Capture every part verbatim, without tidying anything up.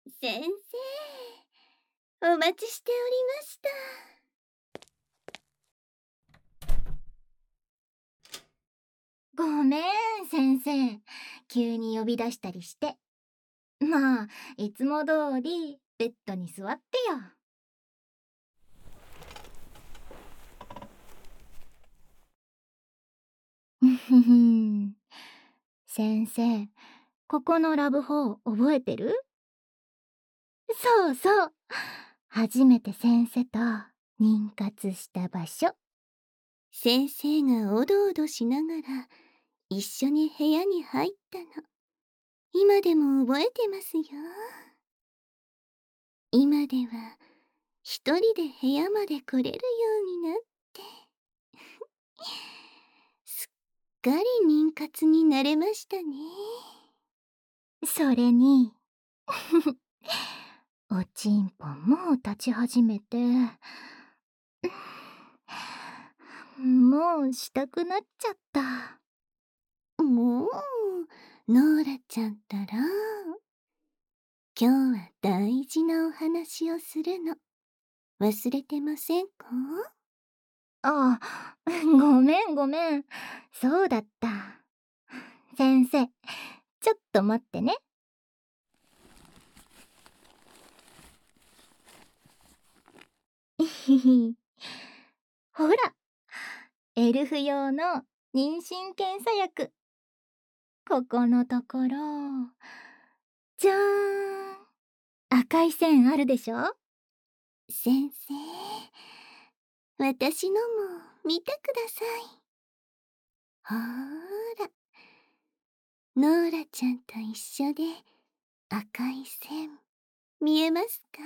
先生、お待ちしておりました。 ごめん、先生。急に呼び出したりして。まあ、いつも通りベッドに座ってよ。ふふん。先生、ここのラブホ覚えてる？そうそう。初めて先生と妊活した場所。 先生がおどおどしながら一緒に部屋に入ったの。今でも覚えてますよ。今では一人で部屋まで来れるようになって。すっかり妊活になれましたね。 それにおちんぽも立ち始めて、もうしたくなっちゃった。 もう、ノーラちゃんったら、今日は大事なお話をするの。忘れてませんか？ ああ、ごめんごめん。そうだった。先生、ちょっと待ってね。ひひ。ほら、エルフ用の妊娠検査薬。ここのところ、じゃーん。赤い線あるでしょ？ 先生、私のも見てください。ほーら、ノーラちゃんと一緒で赤い線見えますか？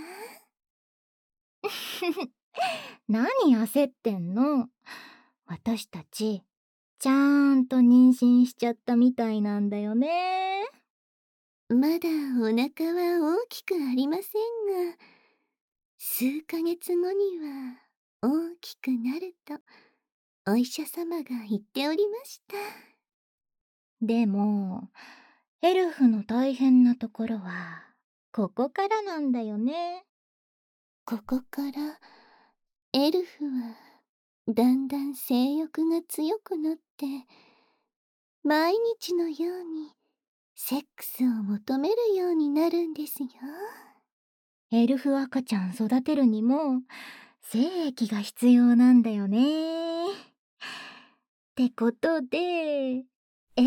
何焦ってんの？私たちちゃーんと妊娠しちゃったみたいなんだよね。 まだお腹は大きくありませんが、数ヶ月後には大きくなるとお医者様が言っておりました。 でもエルフの大変なところはここからなんだよね。 ここからエルフはだんだん性欲が強くなって、毎日のようにセックスを求めるようになるんですよ。 エルフ赤ちゃん育てるにも精液が必要なんだよね。ってことで、えい！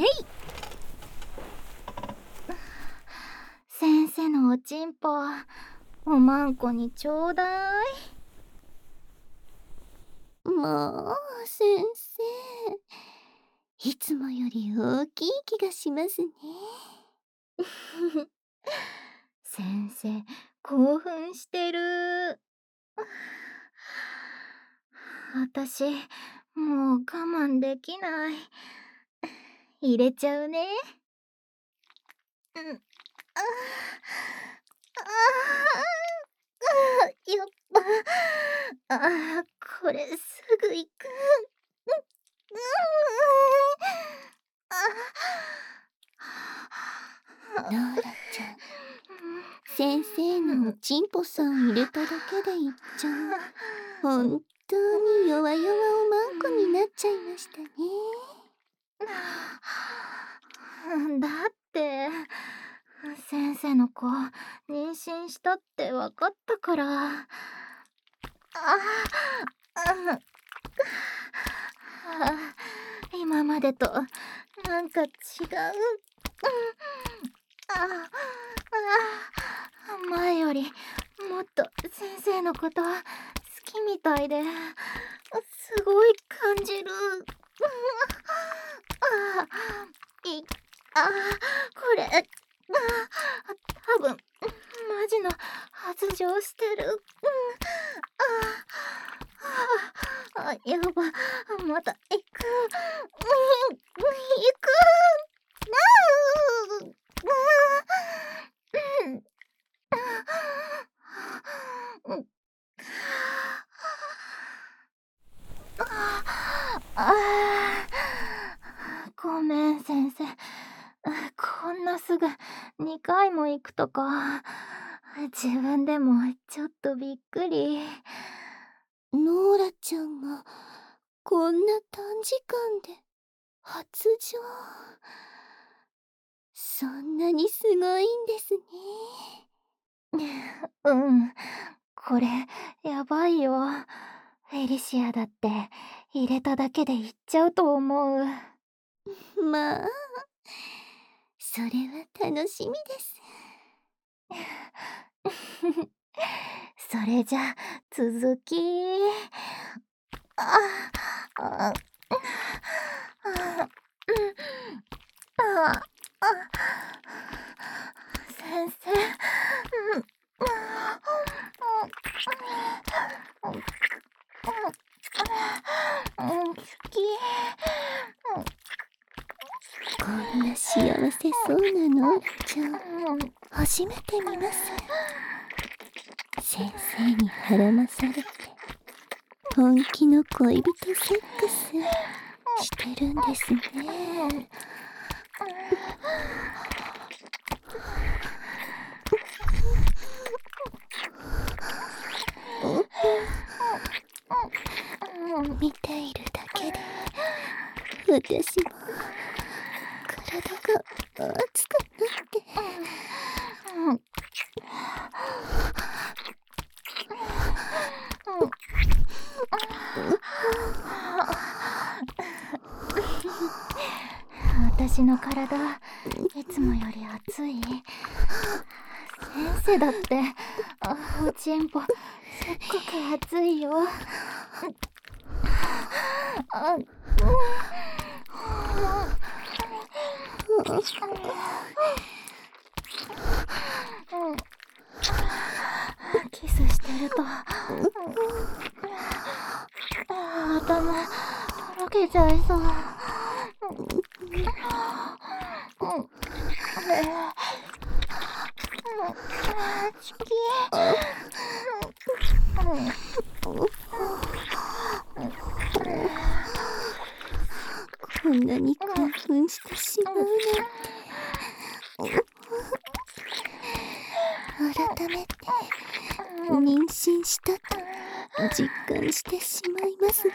先生のおちんぽ、おまんこにちょうだい。 もう先生、いつもより大きい気がしますね。 先生、興奮してる。私、もう我慢できない。入れちゃうね。うん。ああ。ああ。やっぱ。ああ、これすぐ行く。うん。うん。 ノーラちゃん、先生のおちんぽさん入れただけでいっちゃう、本当に弱々おまんこになっちゃいましたね。 だって先生の子妊娠したって分かったから。ああ、今までとなんか違う。ああ、前よりもっと先生のこと好きみたいですごい感じる。ああ、いあこれ、あ多分マジの発情してる。ああ、やば、また行く。行く。ごめん先生、こんなすぐにかいも行くとか自分でもちょっとびっくり。 ノーラちゃんがこんな短時間で発情。そんなにすごいんですね。うん、これやばいよ。フェリシアだって入れただけで行っちゃうと思う。 まあ、それは楽しみです。 それじゃ続き。ああ、あ、あ、あ、あ、先生、うん、うん、好き。 こんな幸せそうなノーラちゃん、初めて見ます。先生に孕まされて本気の恋人セックスしてるんですね。見ているだけで私も体が熱くなって。 私の体いつもより熱い。先生だっておちんぽすっごく熱いよ。あ、キスしてると頭とろけちゃいそう。チキ。 こんなに興奮してしまうなんて。改めて妊娠したと実感してしまいますね。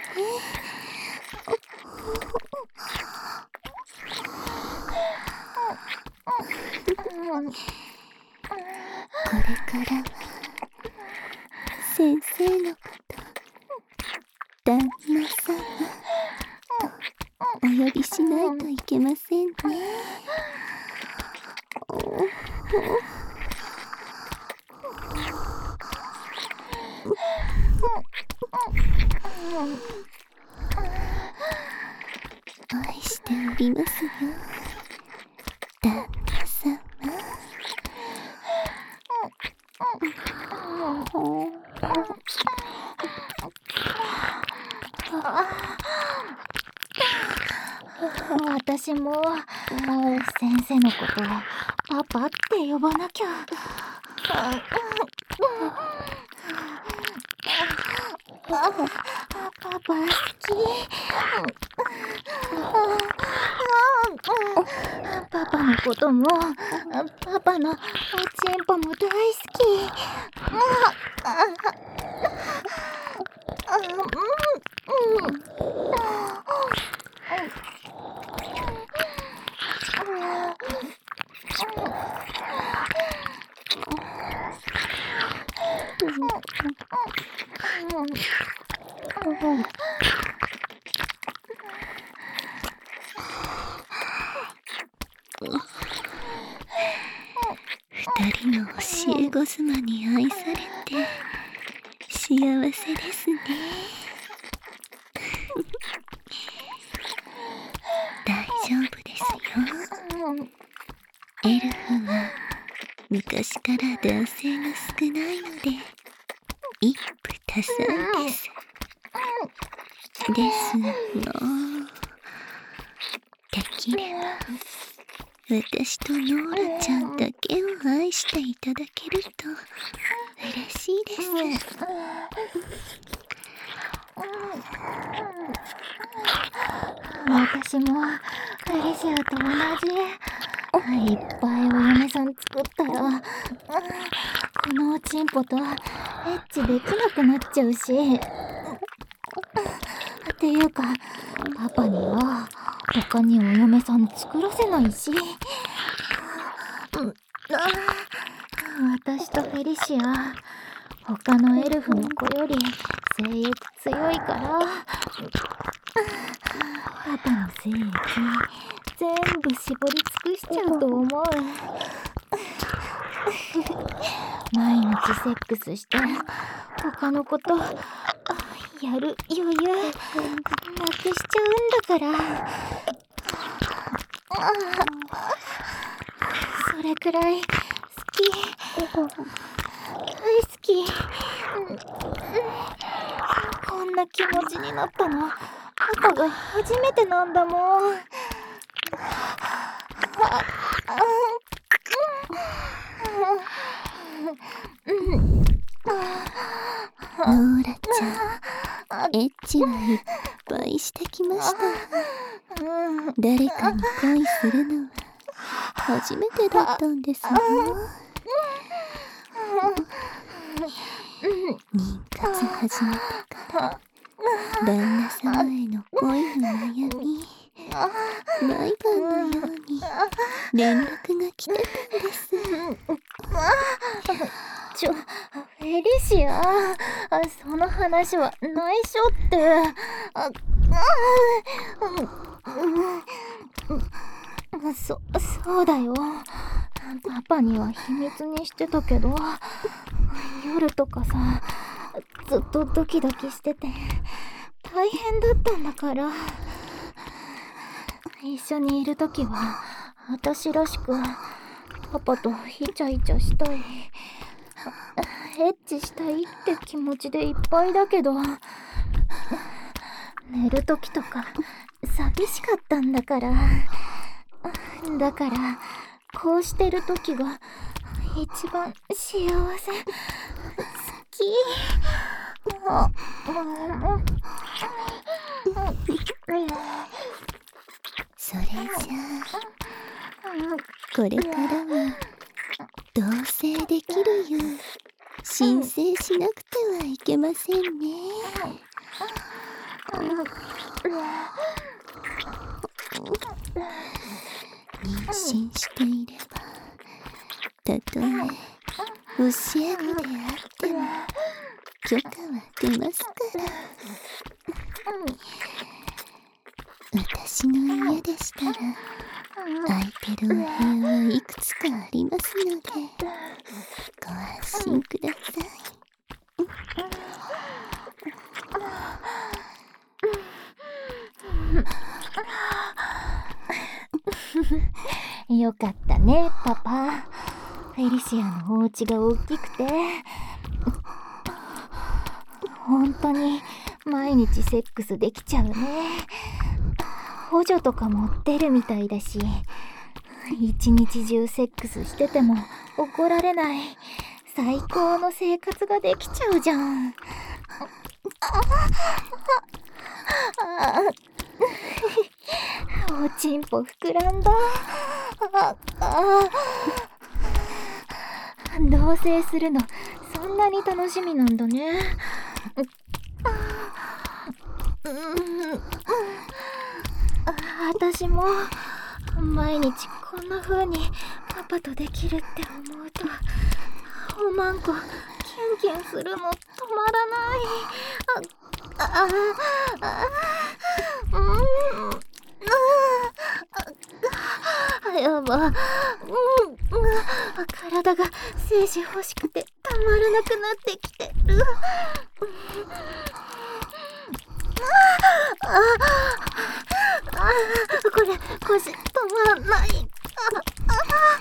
これからは先生のこと旦那様とお呼びしないといけませんね。愛しておりますよ、旦那様。 私も先生のことパパって呼ばなきゃ。パパ好き。パパのこともパパのおちんぽも大好き。 二人の教え子妻に愛されて幸せですね。大丈夫ですよ。エルフは昔から男性が少ないので一夫多妻です。ですのできれば私とノーラちゃんだけを愛していただけると嬉しいです。 私もフェリシアと同じ。いっぱいお嫁さん作ったらこのおちんぽとエッチできなくなっちゃうし。っていうかパパには他にお嫁さん作らせないし。私とフェリシア他のエルフの子より精液強いからパパの精液全部絞り尽くしちゃうと思う。毎日セックスして他の子とやる余裕なくしちゃうんだから。それくらい好き、大好き。こんな気持ちになったのパパが初めてなんだもん。 ノーラちゃん、エッチはいっぱいしてきました。誰かに恋するのは初めてだったんですよ。妊活始めてから旦那様への恋の悩み、毎晩のように連絡が来てたんです。 ちょ、フェリシア、その話は内緒って。あ、あ、そ、そうだよ。パパには秘密にしてたけど、夜とかさ、ずっとドキドキしてて大変だったんだから。一緒にいるときは私らしくパパとイチャイチャしたい、エッチしたいって気持ちでいっぱいだけど、寝るときとか寂しかったんだから。だからこうしてるときが一番幸せ。好き。 それじゃあこれからは同棲できるよう申請しなくてはいけませんね。妊娠していればたとえ教え子であっても許可は出ますから。私の家でしたら空いてるお部屋はいくつかありますのでご安心ください。よかったねパパ。フェリシアのお家が大きくて本当に毎日セックスできちゃうね。補助とかも出るみたいだし、一日中セックスしてても怒られない最高の生活ができちゃうじゃん。おちんぽ膨らんだ。ああ同棲するのそんなに楽しみなんだね。私も毎日こんな風にパパとできるって思うとおまんこキュンキュンするの止まらない。あああうんあやば、うん、体が精子欲しくてたまらなくなってきてる。ああこれ腰止まらない。あ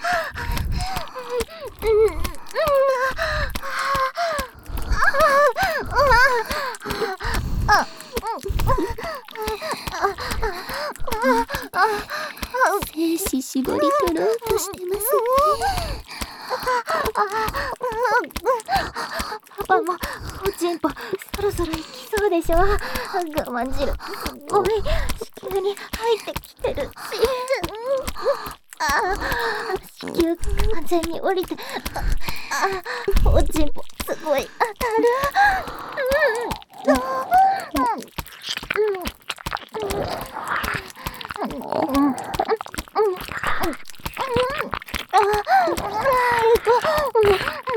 あ精子絞り取ろうとしてますね。 パパもおちんぽそろそろ行きそうでしょ。我慢汁すごい子宮に入ってきてるし、ああ子宮完全に降りて、ああおおちんぽすごい当たる。うんうんうんうんうんうんうんうんうんあえっとうん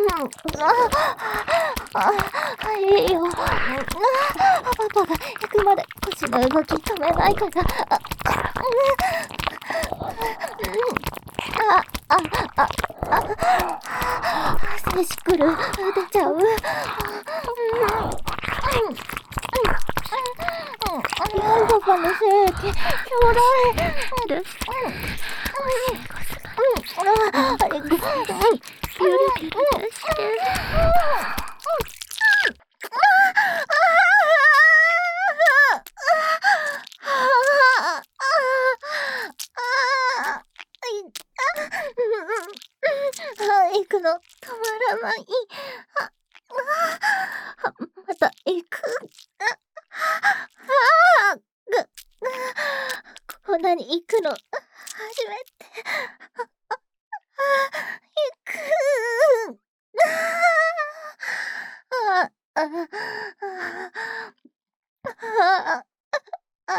ああいいよ。パパが行くまで腰の動き止めないから。ああああ静止くる出ちゃう。パパのせいってちょうだい。ある。ああれぐるぐる出して。行くの止まらない。ああまた行く。あぐこんなに行くの初めて。行く。あああああ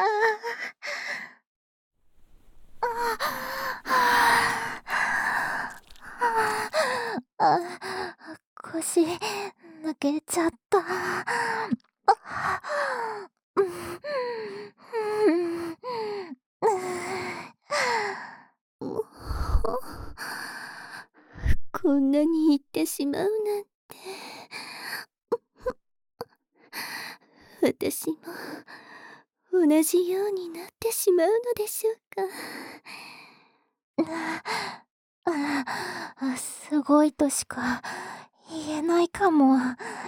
あ腰抜けちゃった。 こんなに言ってしまうなんて。私も同じようになってしまうのでしょうか。 あすごいとしか言えないかも。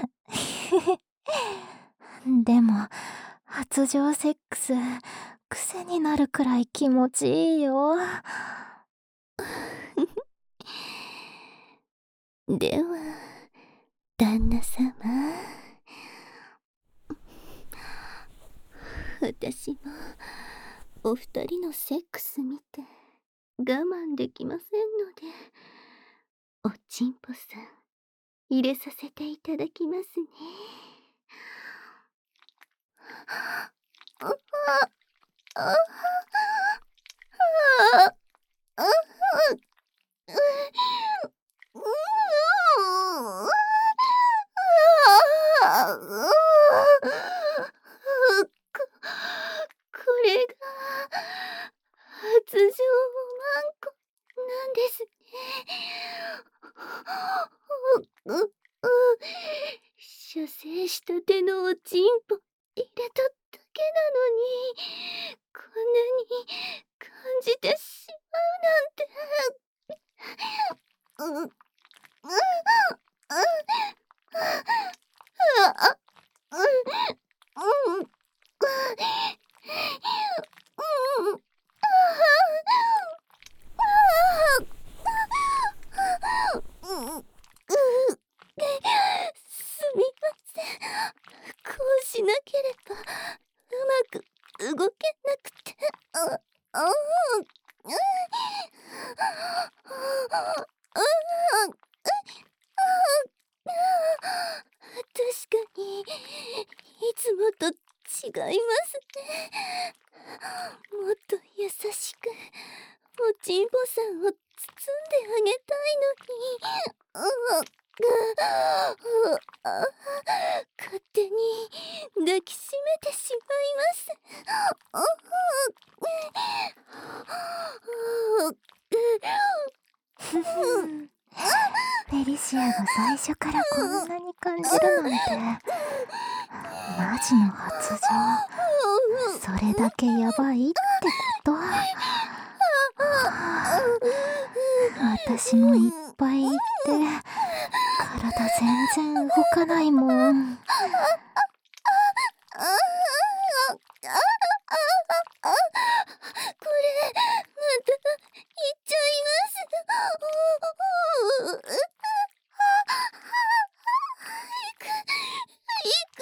でも発情セックス癖になるくらい気持ちいいよ。 では旦那様、私もお二人のセックス見て我慢できませんので、おちんぽさん入れさせていただきますね。ああああこれが発情マンコなんですね。うう射精したてのおちんぽ入れただけなのにこんなに感じてしまうなんて。ううあうんうんすみません。こうしなければうまく動けなくて。ああ確かにいつもと違いますね。もっと優しくおちんぽさんを包んであげたいのに。うん勝手に抱きしめてしまいます。 フェリシアが最初からこんなに感じるなんてマジの発情。それだけヤバいってこと。私もいっぱい言って体全然動かないもん。 これまた言っちゃいます。いくいく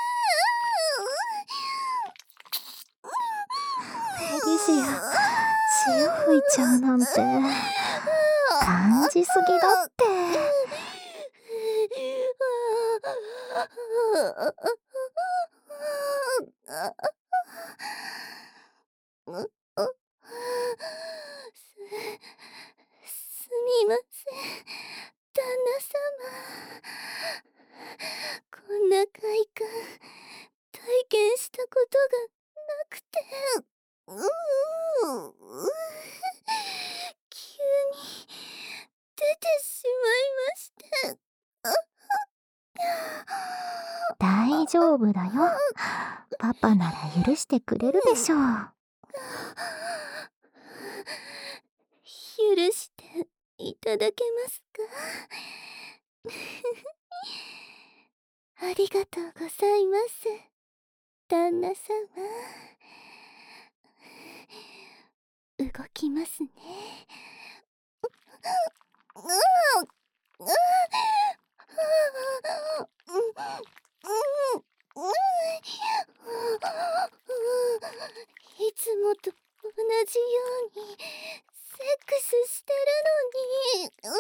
フェリシア潮吹いちゃうなんて感じすぎだって。 すみません、旦那様。こんな快感、体験したことがなくて。うう急に出てしまいまして。 大丈夫だよ。パパなら許してくれるでしょう。 許していただけますか？ありがとうございます、旦那様。動きますね。いつもと同じようにセックスしてるのに、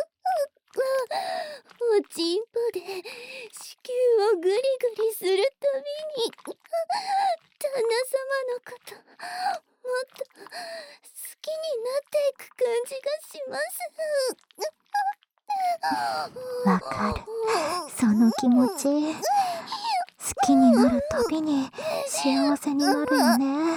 おちんぽで子宮をグリグリするたびに、旦那様のこともっと好きになっていく感じがします。 わかる、その気持ち。好きになるたびに幸せになるよね。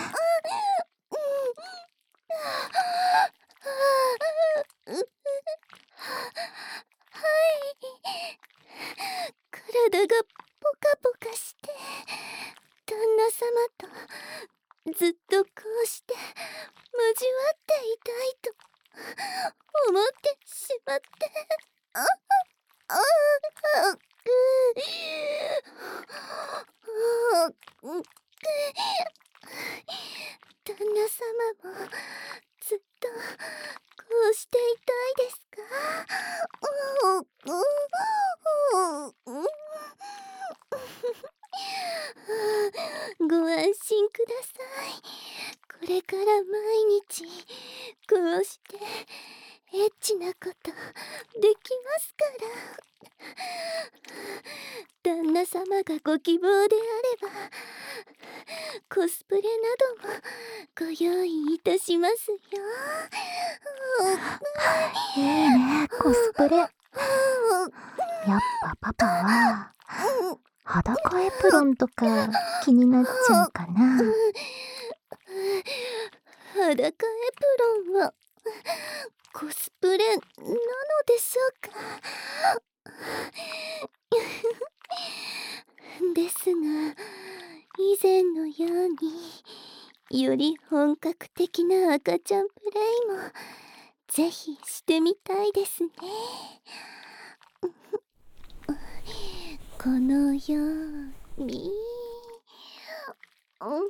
体がポカポカして、旦那様とずっとこうして交わっていたいと思ってしまって。あああ旦那様もずっとこうしていたいですか？ご安心ください。これから毎日こうしてエッチなことできますから。旦那様がご希望であればコスプレなどもご用意いたしますよ。 いいね、コスプレ。やっぱパパは裸エプロンとか気になっちゃうかな。 裸エプロンはコスプレなのでしょうか？ですが、以前のようにより本格的な赤ちゃんプレイもぜひしてみたいですね。このように、うん、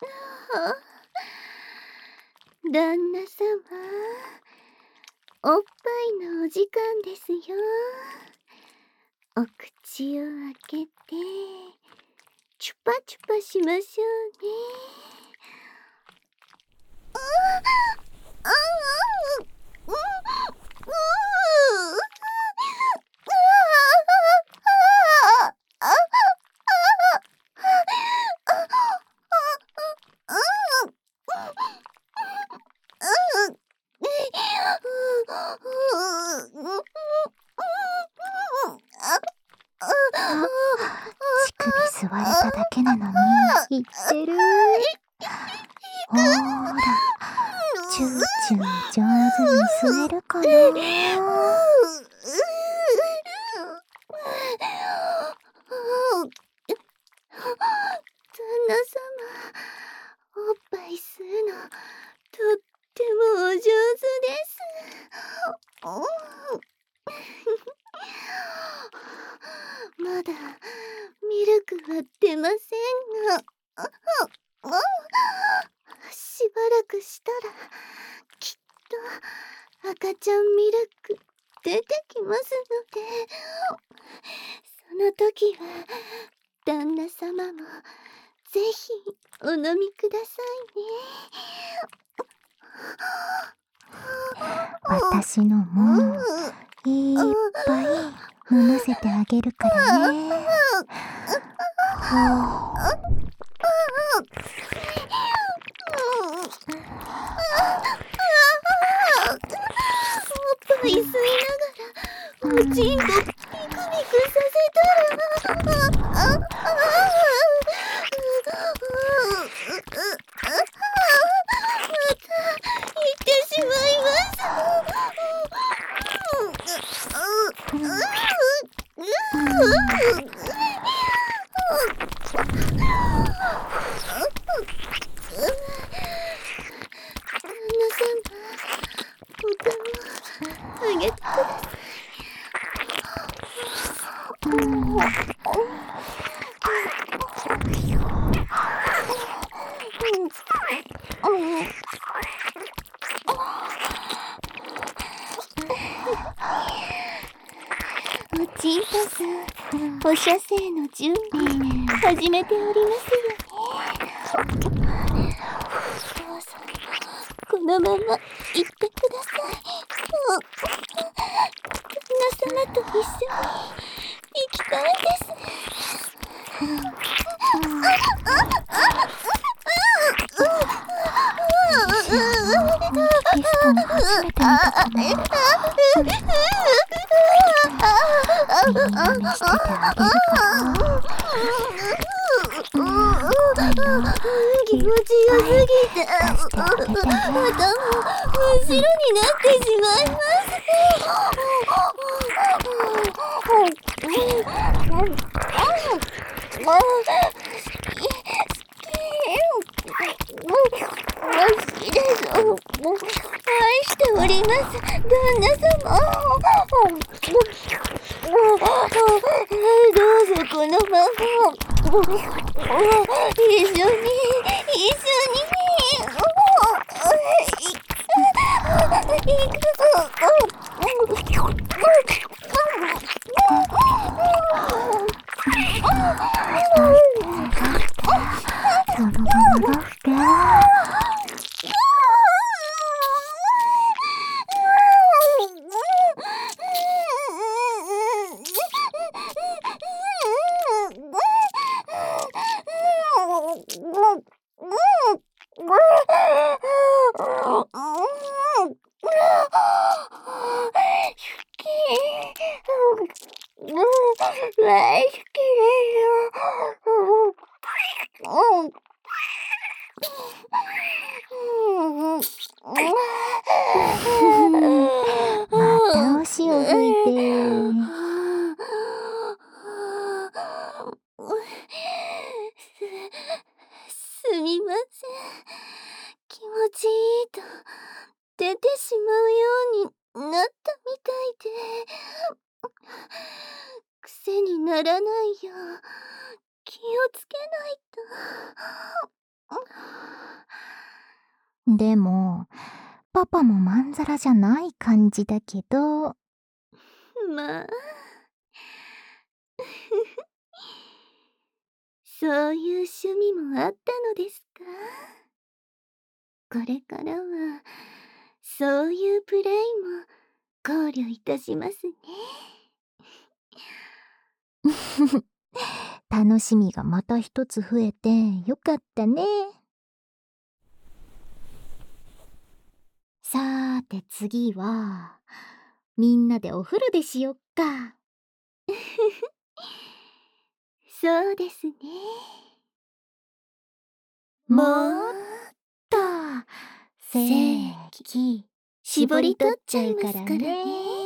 旦那様、おっぱいのお時間ですよ。お口を開けてチュパチュパしましょうね。ああううあ、乳首吸われただけなのに言ってる。ほーら、チューチュー上手に吸えるかな。 旦那様、おっぱい吸うのとってもお上手です。まだミルクは出ませんが、しばらくしたらきっと赤ちゃんミルク出てきますので、その時は旦那様もぜひお飲みくださいね。 私のもいっぱい飲ませてあげるからね。ほう。 おっぱい吸いながらおちんこピクピクさせたら、また行ってしまいます。旦那様、お玉あげてください。おちんぽさん、お射精の準備始めておりますよね。どうぞこのまま行ってください。旦那様と一緒に行きたいです。 ピストン初めて見たかな。耳にしててあげるかな。 気持ちよすぎて頭真っ白になってしまいます。好きです。愛しております、旦那様。どうぞこのまま一緒に一緒にそのまま出して。 大好きですまたおしを吹いて。 す、すみません。気持ちいいと出てしまうようになったみたいで、癖にならないよう気をつけないと。でもパパもまんざらじゃない感じだけど。 まあそういう趣味もあったのですか。これからはそういうプレイも考慮いたしますね。 楽しみがまた一つ増えてよかったね。さーて次はみんなでお風呂でしよっか。 そうですね。 もっと精液絞り取っちゃうからね。